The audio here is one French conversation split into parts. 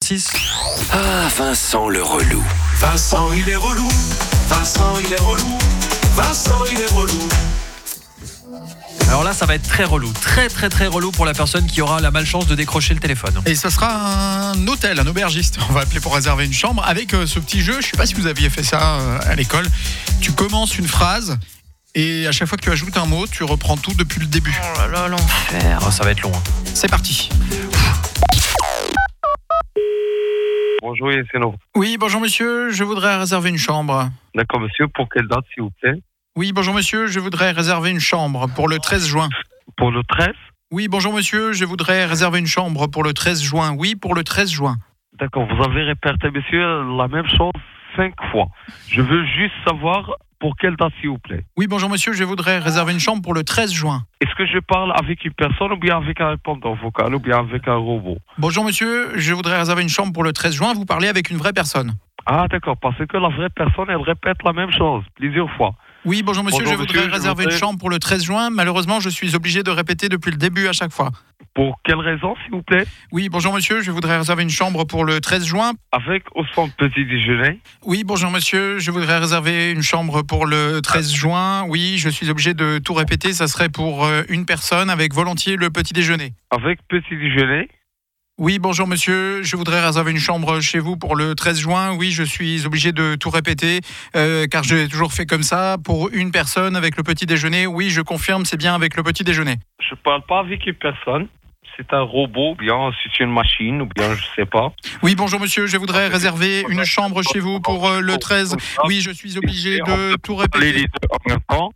6. Ah, Vincent le relou. Vincent, il est relou. Vincent, il est relou. Vincent, il est relou. Alors là, ça va être très relou. Très relou pour la personne qui aura la malchance de décrocher le téléphone. Et ça sera un hôtel, un aubergiste. On va appeler pour réserver une chambre avec ce petit jeu. Je ne sais pas si vous aviez fait ça à l'école. Tu commences une phrase et à chaque fois que tu ajoutes un mot, tu reprends tout depuis le début. Oh là là, l'enfer. Oh, ça va être long. C'est parti. Bonjour Yacine. Oui, bonjour monsieur, je voudrais réserver une chambre. D'accord monsieur, pour quelle date s'il vous plaît? Oui, bonjour monsieur, je voudrais réserver une chambre pour le 13 juin. Pour le 13? Oui, bonjour monsieur, je voudrais réserver une chambre pour le 13 juin. Oui, pour le 13 juin. D'accord, vous avez répété monsieur la même chose 5 fois. Je veux juste savoir pour quelle date s'il vous plaît. Oui, bonjour monsieur, je voudrais réserver une chambre pour le 13 juin. Est-ce que je parle avec une personne ou bien avec un répondant vocal ou bien avec un robot? Bonjour monsieur, je voudrais réserver une chambre pour le 13 juin. Vous parlez avec une vraie personne. Ah d'accord, parce que la vraie personne elle répète la même chose plusieurs fois. Oui, bonjour monsieur, Bonjour, je voudrais monsieur, réserver une chambre pour le 13 juin. Malheureusement, je suis obligé de répéter depuis le début à chaque fois. Pour quelle raison s'il vous plaît? Oui, bonjour monsieur, je voudrais réserver une chambre pour le 13 juin. Avec ou sans petit déjeuner? Oui, bonjour monsieur, je voudrais réserver une chambre pour le 13 juin. Oui, je suis obligé de tout répéter, ça serait pour une personne avec volontiers le petit déjeuner. Avec petit déjeuner? Oui, bonjour monsieur, je voudrais réserver une chambre chez vous pour le 13 juin. Oui, je suis obligé de tout répéter car j'ai toujours fait comme ça pour une personne avec le petit déjeuner. Oui, je confirme, c'est bien avec le petit déjeuner. Je parle pas avec une personne. C'est un robot, ou bien c'est une machine, ou bien je sais pas. Oui, bonjour monsieur, je voudrais réserver une chambre chez vous pour le 13. Oui, je suis obligé de tout répéter. Les deux en même temps.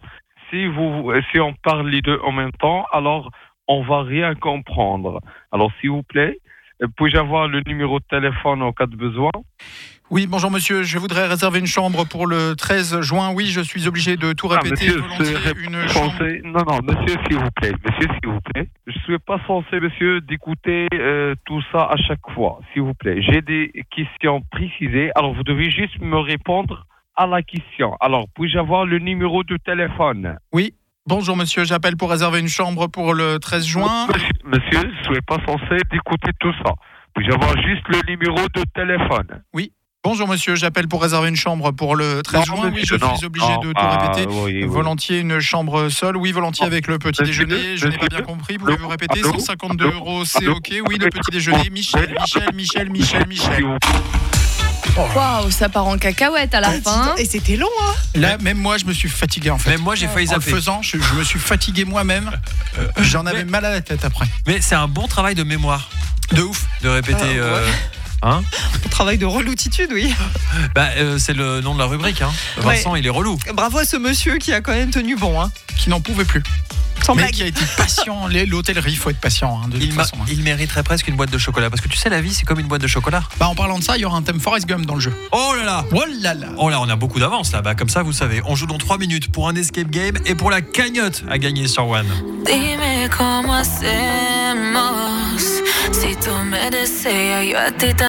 Si on parle les deux en même temps, alors on va rien comprendre. Alors s'il vous plaît, puis-je avoir le numéro de téléphone en cas de besoin? Oui, bonjour monsieur, je voudrais réserver une chambre pour le 13 juin. Oui, je suis obligé de tout répéter. Monsieur, une chambre. Non, monsieur, s'il vous plaît. Monsieur, s'il vous plaît. Je ne suis pas censé, monsieur, d'écouter tout ça à chaque fois, s'il vous plaît. J'ai des questions précisées. Alors, vous devez juste me répondre à la question. Alors, puis-je avoir le numéro de téléphone? Oui. Bonjour monsieur, j'appelle pour réserver une chambre pour le 13 juin. Monsieur, je ne suis pas censé d'écouter tout ça. Puis-je avoir juste le numéro de téléphone? Oui. Bonjour monsieur, j'appelle pour réserver une chambre pour le 13 juin. Oui, je suis obligé de tout répéter. Oui. Volontiers une chambre seule. Oui, volontiers avec le petit déjeuner. Je n'ai pas bien compris. Pouvez-vous répéter? 152 €, c'est OK. Oui, le petit déjeuner. Michel. Waouh, ça part en cacahuète à la fin. Et c'était long, hein. Là, même moi, je me suis fatigué en fait. Même moi, j'ai failli En le zapper. faisant, je me suis fatigué moi-même. J'en avais mal à la tête après. Mais c'est un bon travail de mémoire De ouf. de répéter. Hein? Travail de reloutitude, oui. C'est le nom de la rubrique. Hein. Vincent, il est relou. Bravo à ce monsieur qui a quand même tenu bon, hein. Qui n'en pouvait plus. Sans Mais blague. qui a été patient. L'hôtellerie, il faut être patient hein, de toute façon. Il mériterait presque une boîte de chocolat. Parce que tu sais, la vie, c'est comme une boîte de chocolat. Bah, en parlant de ça, il y aura un thème Forrest Gump dans le jeu. Oh là là! Oh là là. Oh là, on a beaucoup d'avance là. Comme ça, vous savez. On joue dans 3 minutes pour un escape game et pour la cagnotte à gagner sur One. Dime cómo hacemos si tú me deseas, yo a ti